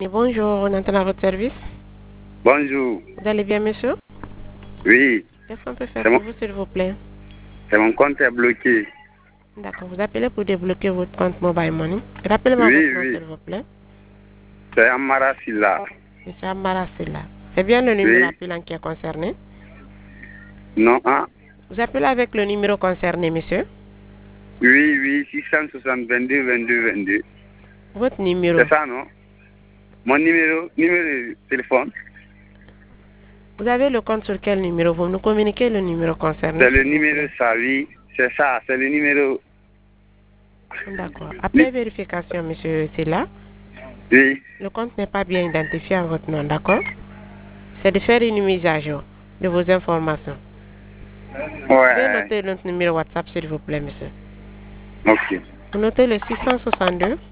Et bonjour, on entend à votre service. Bonjour. Vous allez bien, monsieur? Oui. Qu'est-ce qu'on peut faire pour vous, s'il vous plaît? C'est mon compte est bloqué. D'accord, vous appelez pour débloquer votre compte Mobile Money. Rappelez-moi Oui, votre nom, oui. s'il vous plaît. C'est Amara Silla. Monsieur Amara Silla. C'est bien le numéro Oui. appelant qui est concerné? Non, hein? Vous appelez avec le numéro concerné, monsieur? Oui, oui, 660 22 22 22. Votre numéro. C'est ça, non? Mon numéro de téléphone. Vous avez le compte sur quel numéro? Vous nous communiquez le numéro concerné, C'est le s'il vous numéro plaît. ça, oui. C'est ça, c'est le numéro. D'accord. Après vérification, monsieur Silla, Oui. le compte n'est pas bien identifié en votre nom, d'accord? C'est de faire une mise à jour de vos informations. Vous pouvez Ouais. noter notre numéro WhatsApp, s'il vous plaît, monsieur. Ok. Vous notez le 662